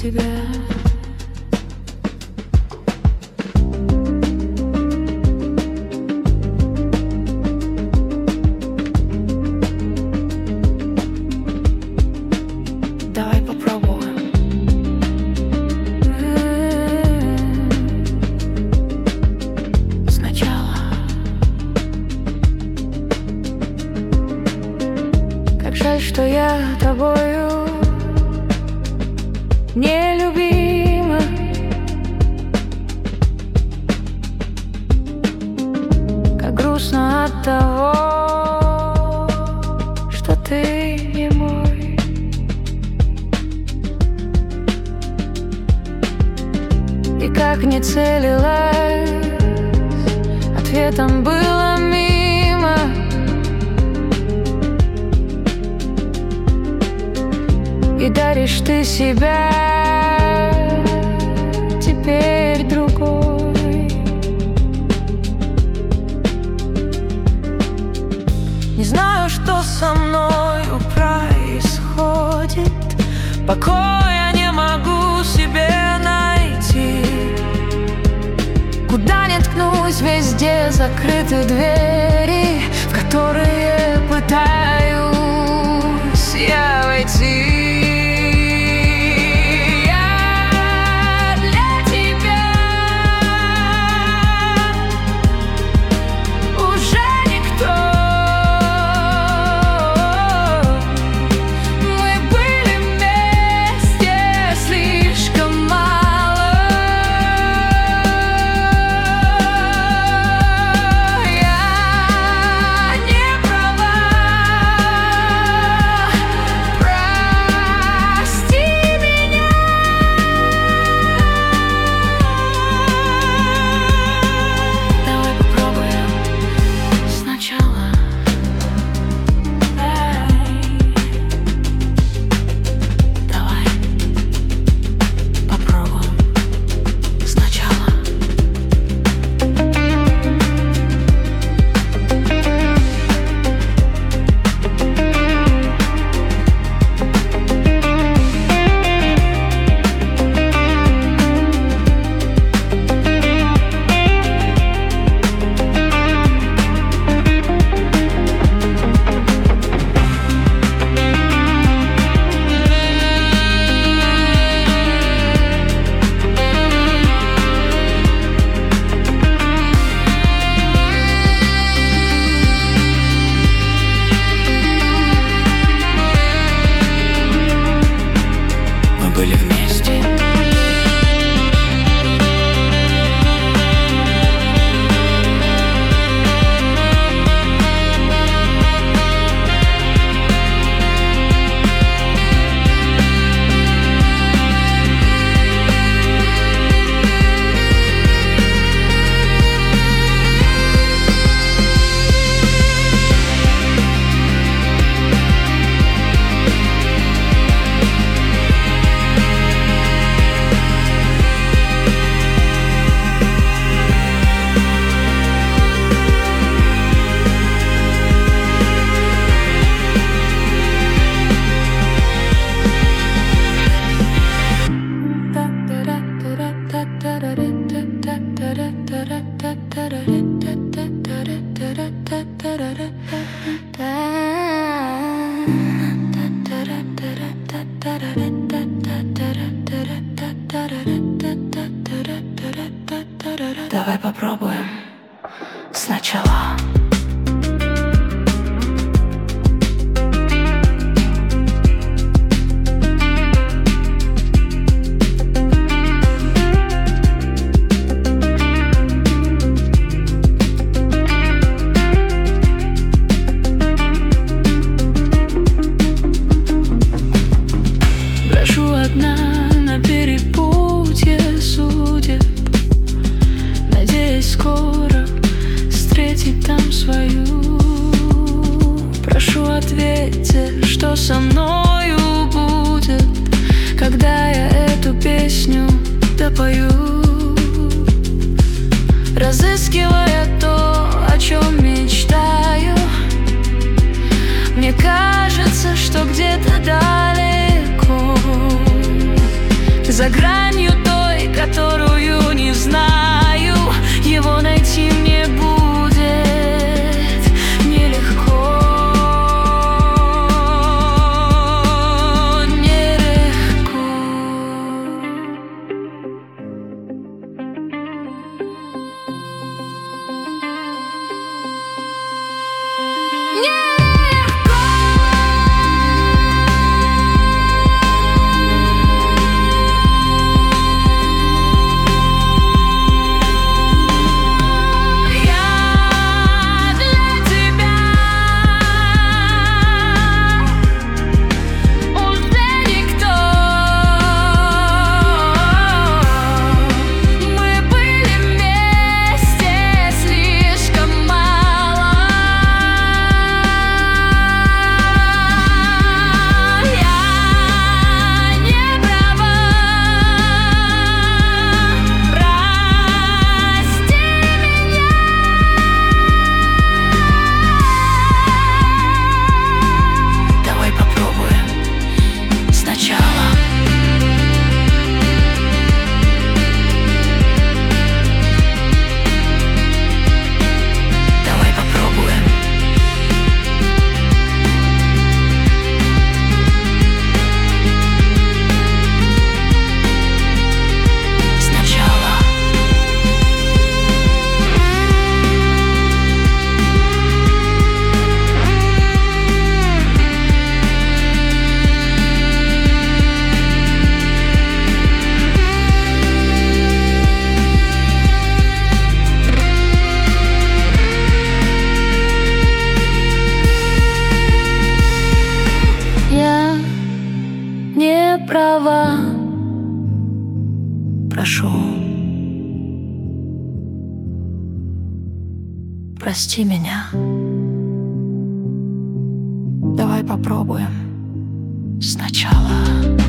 тебя. Давай попробуем. Сначала. Как жаль, что я тобою нелюбима. Как грустно от того, что ты не мой. И как не целилась, ответом было мимо. И даришь ты себя теперь другой. Не знаю, что со мною происходит. Покоя не могу себе найти. Куда ни ткнусь, везде закрыты двери, в которые пытаюсь я войти. Были вместе. Давай попробуем сначала. Брошу одна на перепутье судеб, надеясь скоро встретить там свою. Прошу, ответьте, что со мною будет, когда я эту песню допою, разыскивая то, о чем мечтаю. Мне кажется, что где-то далеко за за гранью той, которую не знаю. Его найти мне будет нелегко, нелегко. Не права, прошу, прости меня. Давай попробуем сначала.